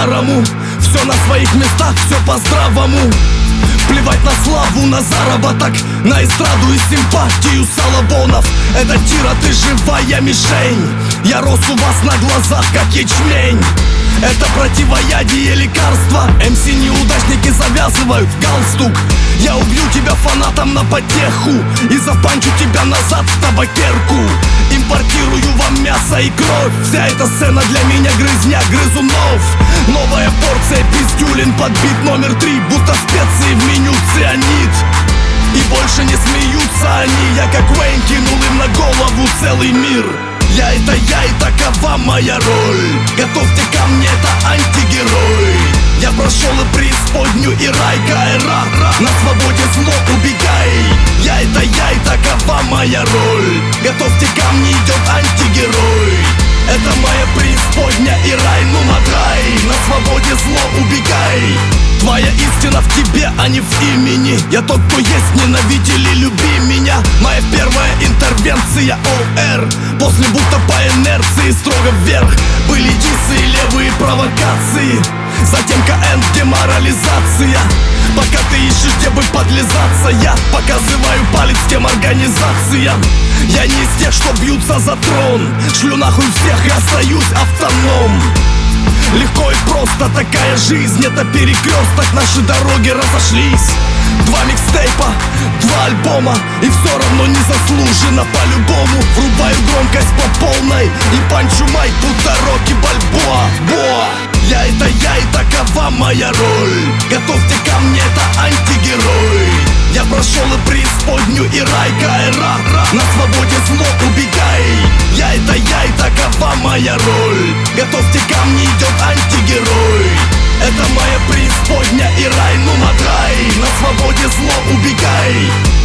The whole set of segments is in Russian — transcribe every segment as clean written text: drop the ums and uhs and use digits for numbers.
по-старому, все на своих местах, все по-здравому. Плевать на славу, на заработок, на эстраду и симпатию салабонов. Это тира, ты живая мишень. Я рос у вас на глазах, как ячмень. Это противоядие, лекарства. МС-неудачники завязывают галстук. Я убью тебя фанатом на потеху и запанчу тебя назад в табакерку. Импортирую вам мясо и кровь. Вся эта сцена для меня грызня грызунов. Новая порция пиздюлин, подбит номер 3, будто специи в меню цианид. И больше не смеются они. Я как Уэйн кинул им на голову целый мир. Я и такова моя роль. Готовьте ко мне, это антигерой. Я прошел и преисподнюю, и рай, Кайра. На свободе зло убегай. Я и такова моя роль. Готовьте ко мне, идет антигерой. Это моя преисподня и рай, ну матрай. На свободе зло убегай. Твоя истина в тебе, а не в имени. Я тот, кто есть, ненавидь или люби меня. Моя первая интервенция ОР. После будто по инерции строго вверх. Были дисы и левые провокации. Затем КН, деморализация. Пока ты ищешь, где бы подлизаться, я показываю палец тем организациям. Я не из тех, что бьются за трон. Шлю нахуй всех и остаюсь автоном. Легко и просто такая жизнь, это перекресток, наши дороги разошлись. 2 микстейпа, 2 альбома, и все равно незаслуженно по-любому. Врубаю громкость по полной и панчу майк, будто Рокки Бальбоа. Я и такова моя роль. Готовьте ко мне, это антигерой. Я прошел и преисподнюю, и рай, Кайра. На свободе зло убегай. Я и такова моя роль. Готовьте ко мне, идет антигерой. Это моя преисподня и рай, ну матрай. На свободе зло убегай.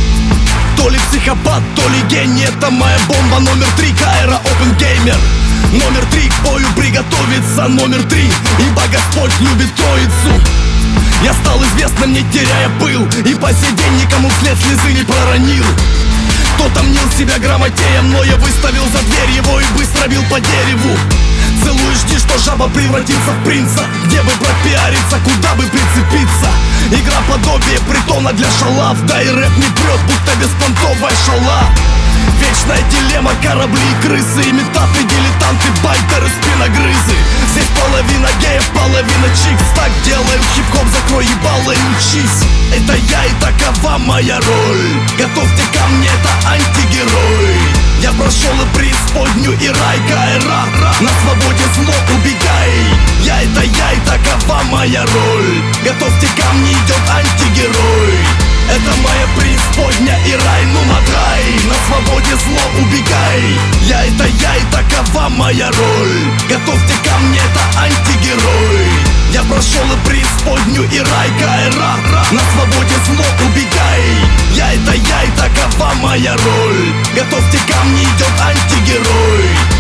То ли психопат, то ли гений. Это моя бомба номер 3, Кайра Опенгеймер. Номер 3, к бою приготовиться. Номер 3, ибо Господь любит троицу. Я стал известным, не теряя пыл, и по сей день никому вслед слезы не проронил. Кто-то мнил себя грамотеем, но я выставил за дверь его и быстро бил по дереву. Целую, жди, что жаба превратится в принца. Где бы пропиариться, куда бы прицепиться. Игра подобие притона для шалав. Да и рэп не прет, будто беспонтовая шала. Вечная дилемма, корабли и крысы. Имитаты, дилетанты, байтеры, спиногрызы. Здесь половина геев, половина чикс. Так делаю хип-хоп, закрой ебало и учись. Это я и такова моя роль. Готовьте ко мне, это антигерой. Я прошел и преисподнюю, и рай, Кайра. На свободе зло убегай. Я и такова моя роль. Готовьте ко мне, идет антигерой. Это моя преисподня и рай, ну матрай. На свободе зло убегай. Я и такова моя роль. Готовьте ко мне, это антигерой. Я прошел и преисподнюю, и рай, Кайра. На свободе зло убегай. Я и такова моя роль. Готовьте ко мне, идет антигерой.